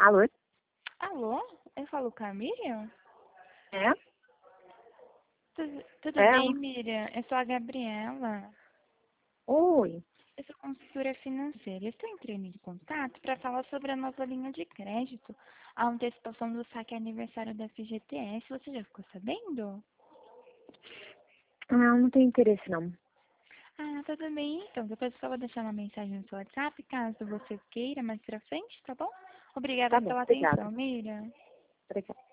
Alô? Alô? Eu falo com a Miriam? É? Tudo Ela? bem, Miriam? Eu sou a Gabriela. Oi. Eu sou consultora financeira. Eu estou entrando em contato para falar sobre a nova linha de crédito, a antecipação do saque aniversário da FGTS. Você já ficou sabendo? Não tenho interesse, não. Ah, tudo bem. Então, depois eu só vou deixar uma mensagem no seu WhatsApp, caso você queira mais pra frente, tá bom? Tá Obrigada bom, pela obrigada. atenção, Miriam. Obrigada.